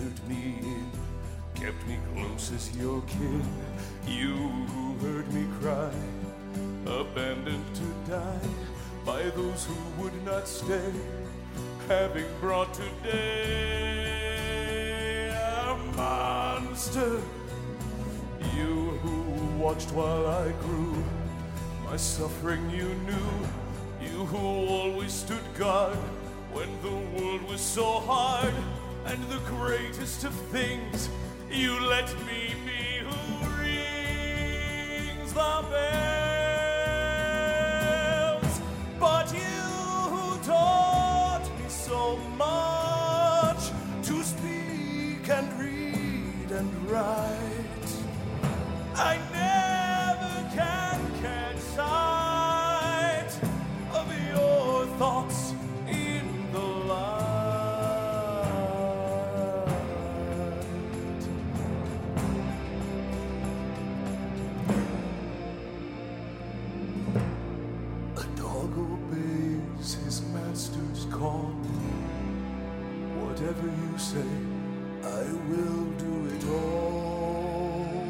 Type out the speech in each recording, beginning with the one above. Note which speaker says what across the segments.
Speaker 1: gathered me in, kept me close as your kin. You who heard me cry, abandoned to die by those who would not stay, having brought today a monster. You who watched while I grew, my suffering you knew. You who always stood guard when the world was so hard, and the greatest of things, you let me be who rings the bells. But you who taught me so much, to speak and read and write, I never can catch sight of your thoughts in the light. A dog obeys his master's call. Whatever you say, I will do it all.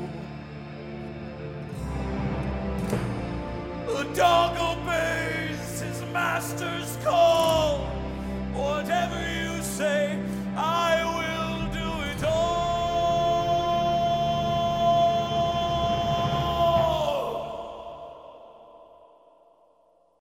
Speaker 1: A dog obeys his master's call.